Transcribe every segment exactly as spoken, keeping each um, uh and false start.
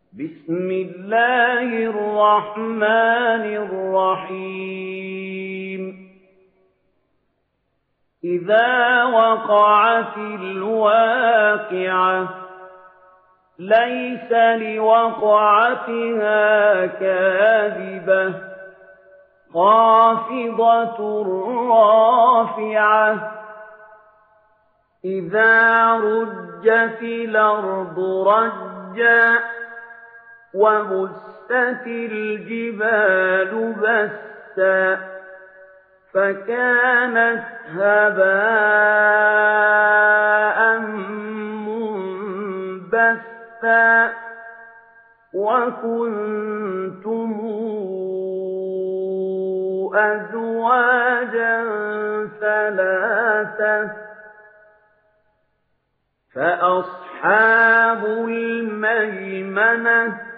بسم الله الرحمن الرحيم إذا وقعت الواقعة ليس لوقعتها كاذبة خافضة رافعة إذا رجت الأرض رجا وبست الجبال بسا فكانت هباء منبثا وكنتم أزواجا ثلاثة فأصحاب الميمنة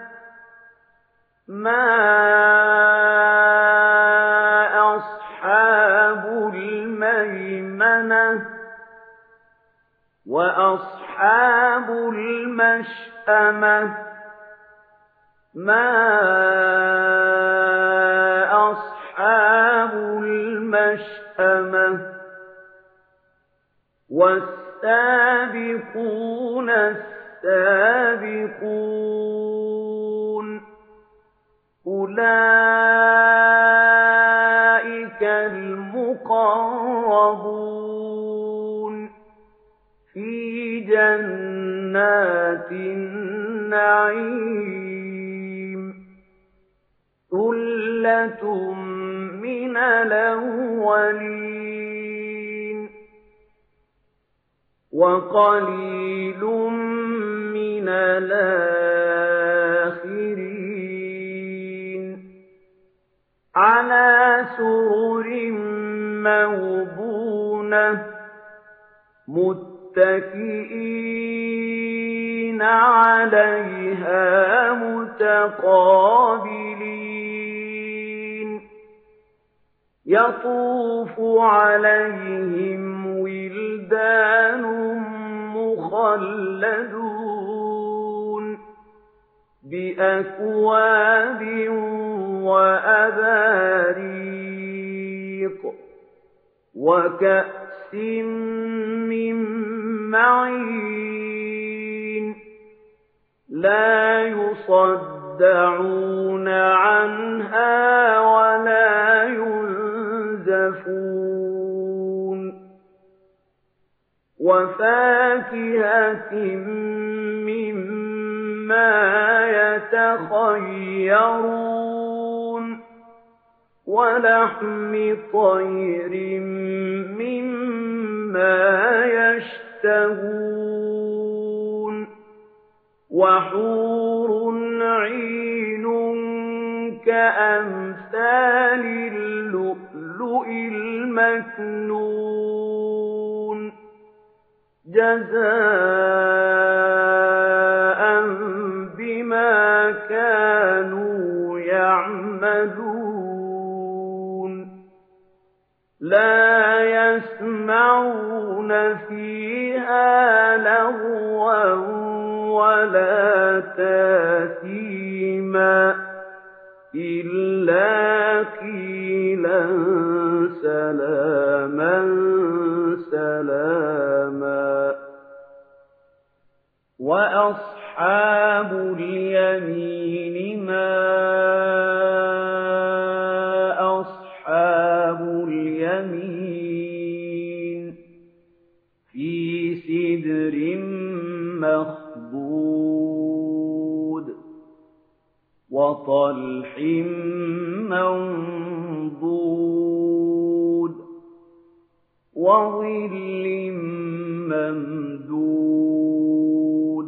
ما أصحاب الميمنة وأصحاب المشأمة ما أصحاب المشأمة والسابقون السابقون أولئك المقربون في جنات النعيم ثلة من الأولين وقليل من الآخرين على سرر موضونة متكئين عليها متقابلين يطوف عليهم ولدان مخلدون بأكواب وأباريق وكأس من معين لا يصدعون عنها ولا ينزفون وفاكهة مما يتخيرون ولحم طير مما يشتهون وحور عين كأمثال اللؤلؤ المكنون جزاء بما كانوا يعملون لا يسمعون فيها لغوا ولا تاثيما إلا قيلا سلاما سلاما وأصحاب اليمين ما أصحاب اليمين في سدر مخضود وطلح منضود وظل ممدود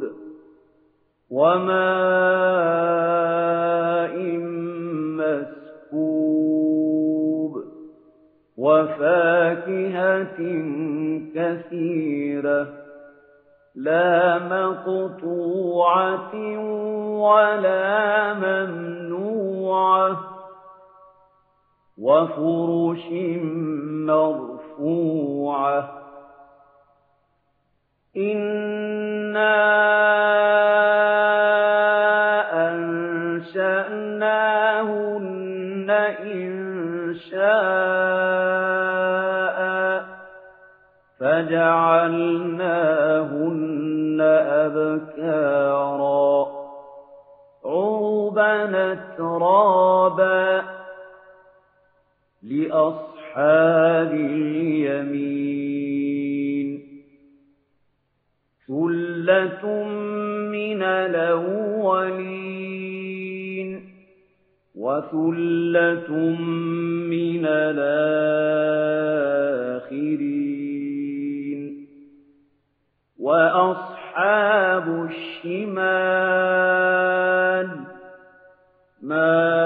وماء مسكوب وفاكهة كثيرة لا مقطوعة ولا ممنوعة وفرش مرفوعة إنا إن شاء فجعلناهن أبكارا عربا أترابا لأصحاب اليمين ثلة من الأولين وثلة من الآخرين وأصحاب الشمال ما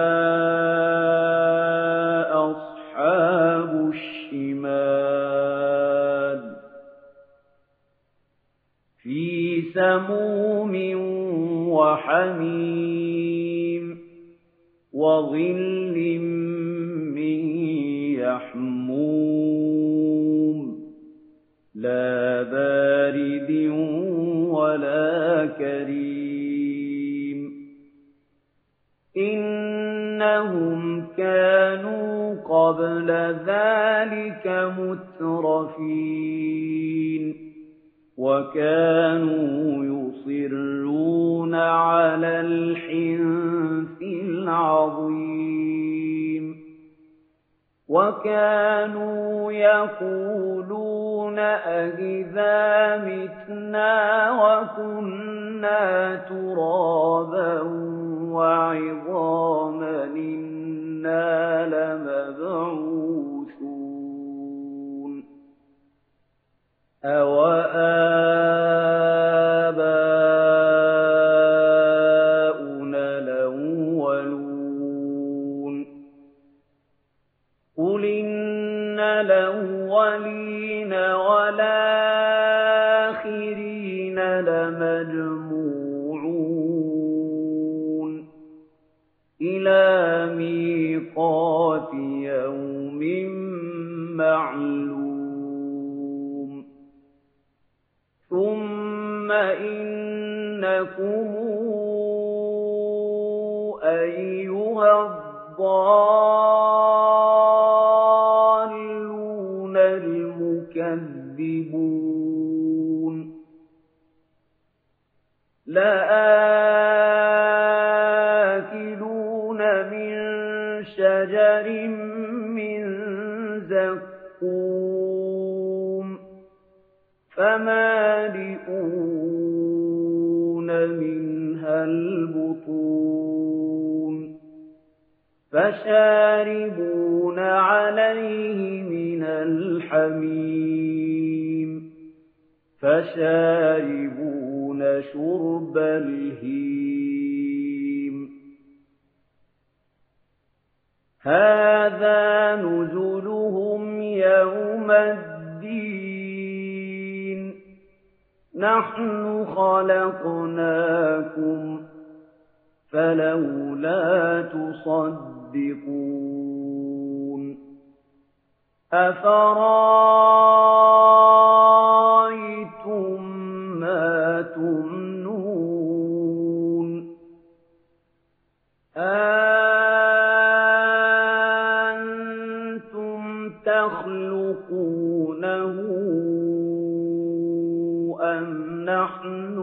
أصحاب الشمال في سموم وحميم وظل من يحموم لا بارد ولا كريم إنهم كانوا قبل ذلك مترفين وكانوا يصرون على الحنث العظيم وكانوا يقولون أئذا متنا وكنا ترابا وعظاما إنا لمبعوثون أَوَآبَاؤُنَا الْأَوَّلُونَ قُلْ إِنَّ الْأَوَّلِينَ وَالْآخِرِينَ لَمَجْمُوعُونَ إِلَىٰ مِيقَاتِ يَوْمٍ مَّعْلُومٍ ثُمَّ إِنَّكُمْ أَيُّهَا الضَّالُّونَ الْمُكَذِّبُونَ لَآكِلُونَ مِن شَجَرٍ مِّن زَقُّومٍ فَمَالِئُونَ مِنْهَا الْبُطُونَ فَشَارِبُونَ عَلَيْهِ مِنَ الْحَمِيمِ فَشَارِبُونَ شُرْبَ الْهِيمِ هَٰذَا نُزُلُهُمْ يَوْمَ الدِّينِ نَحْنُ خَلَقْنَاكُمْ فَلَوْلَا تُصَدِّقُونَ أَفَرَأَيْتُم مَّا تُمْنُونَ أَأَنتُمْ تَخْلُقُونَهُ أَمْ نَحْنُ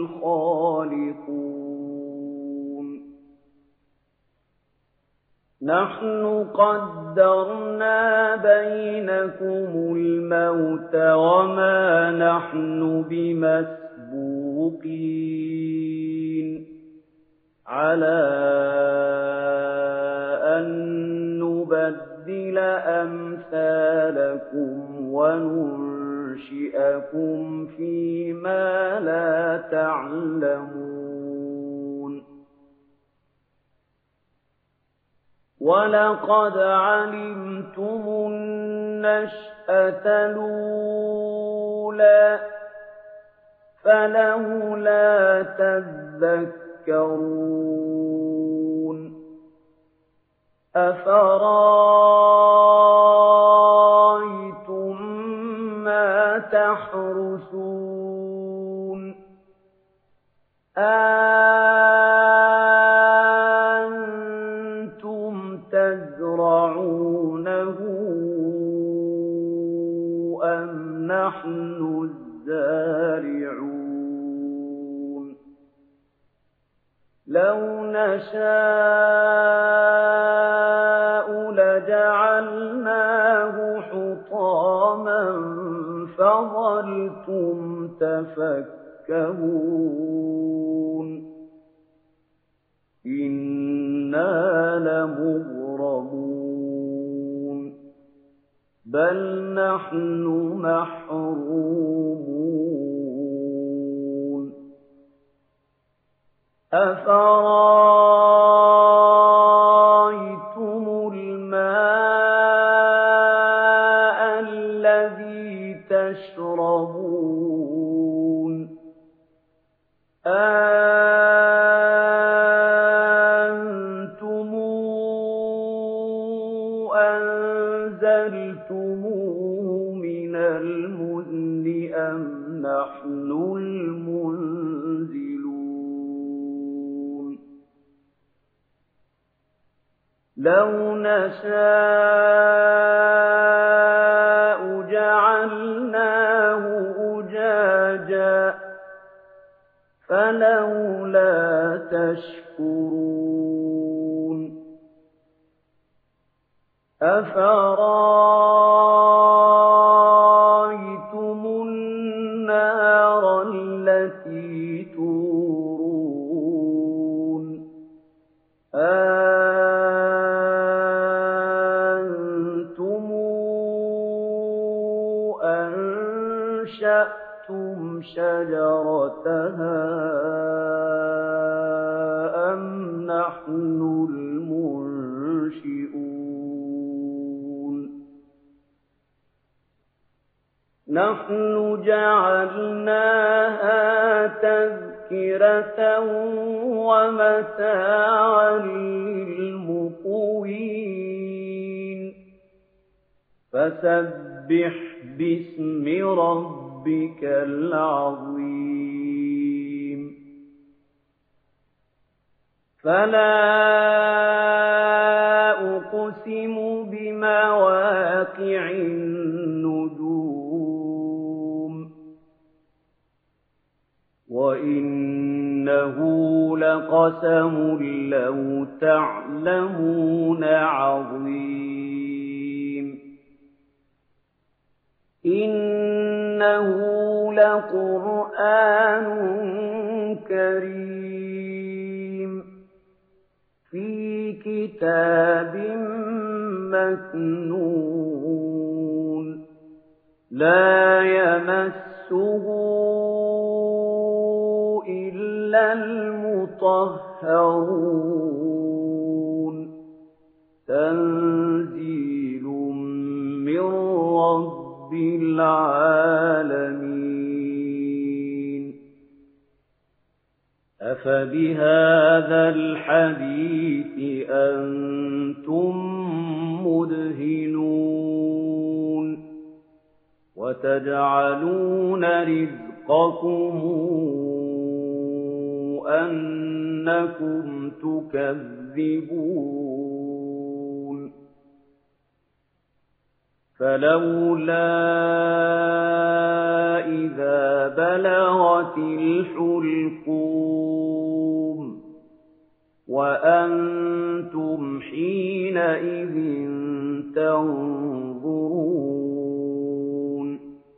الْخَالِقُونَ نَحْنُ قَدَّرْنَا بَيْنَكُمُ الْمَوْتَ وَمَا نَحْنُ بِمَسْبُوقِينَ عَلَىٰ أَن نُّبَدِّلَ أَمْثَالَكُمْ وَنُنشِئَكُمْ فِي مَا لَا تَعْلَمُونَ وَلَقَدْ عَلِمْتُمُ النَّشْأَةَ الْأُولَىٰ فَلَوْلَا تَذَكَّرُونَ أَفَرَأَيْتُم مَّا تَحْرُثُونَ أَأَنتُمْ تَزْرَعُونَهُ لَوْ نَشَاءُ لَجَعَلْنَاهُ حُطَامًا فَظَلْتُمْ تَفَكَّهُونَ إِنَّا لَمُغْرَمُونَ بَلْ نَحْنُ مَحْرُومُونَ أَفَرَأَيْتُمُ الْمَاءَ الَّذِي تَشْرَبُونَ أَأَنتُمْ أَنزَلْتُمُوهُ مِنَ الْمُزْنِ أَمْ نَحْنُ الْمُنزِلُونَ لَوْ نَشَاءُ جَعَلْنَاهُ أُجَاجًا فَلَوْلَا تَشْكُرُونَ أَفَرَأَيْتُمُ النَّارَ الَّتِي تُورُونَ أَأَنتُمْ أَنشَأْتُمْ شَجَرَتَهَا أَمْ نَحْنُ الْمُنشِئُونَ نَحْنُ جَعَلْنَاهَا تَذْكِرَةً وَمَتَاعًا لِّلْمُقْوِينَ فَسَبِّحْ بِاسْمِ رَبِّكَ الْعَظِيمِ فَلَا أُقْسِمُ بِمَوَاقِعِ النُّجُومِ وَإِنَّهُ لَقَسَمٌ لَّوْ تَعْلَمُونَ عَظِيمٌ إِنَّهُ لَقُرْآنٌ كَرِيمٌ فِي كِتَابٍ مَّكْنُونٍ لَّا يَمَسُّهُ إِلَّا الْمُطَهَّرُونَ تَنزِيلٌ مِّن رَّبِّ الْعَالَمِينَ أَفَبِهَٰذَا الْحَدِيثِ أَنتُم مُّدْهِنُونَ وَتَجْعَلُونَ رِزْقَكُمْ أَنَّكُمْ تُكَذِّبُونَ فَلَوْلَا إِذَا بَلَغَتِ الْحُلْقُومَ وَأَنتُمْ حِينَئِذٍ تَنظُرُونَ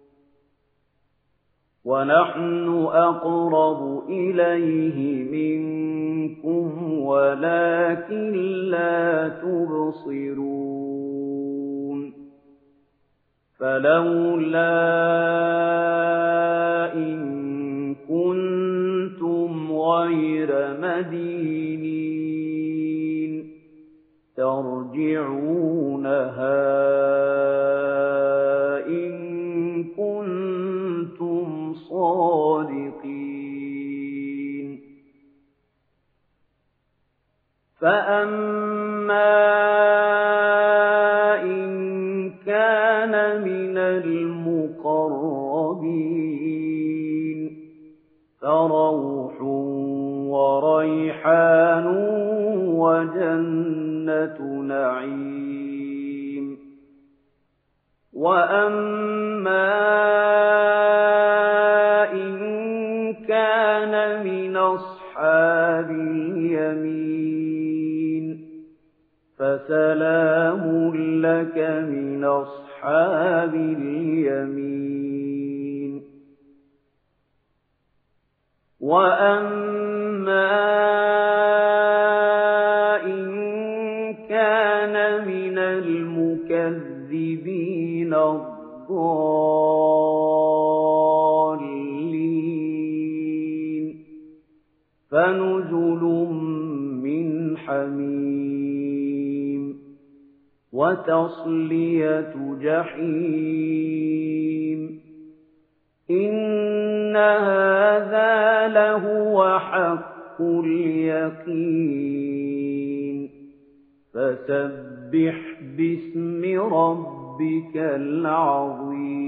وَنَحْنُ أَقْرَبُ إِلَيْهِ مِنكُمْ وَلَٰكِن لَّا تُبْصِرُونَ فَلَوْلَا إِن كُنتُمْ غَيْرَ مَدِينِينَ تَرْجِعُونَهَا إِن كُنتُمْ صَادِقِينَ فَأَمَّا إِن كَانَ مِنَ الْمُقَرَّبِينَ فَرَوْحٌ وَرَيْحَانٌ وَجَنَّةُ نَعِيمٍ وَأَمَّا إِن كَانَ مِنْ أَصْحَابِ أَصْحَابِ الْيَمِينِ فَسَلَامٌ لَّكَ مِنْ أَصْحَابِ الْيَمِينِ وَأَمَّا إِن كَانَ مِنَ الْمُكَذِّبِينَ الضَّالِّينَ فَنُزُلٌ مِّنْ حَمِيمٍ وَتَصْلِيَةُ جَحِيمٍ إِنَّ هَٰذَا لَهُوَ حَقُّ الْيَقِينِ فَسَبِّحْ بِاسْمِ رَبِّكَ الْعَظِيمِ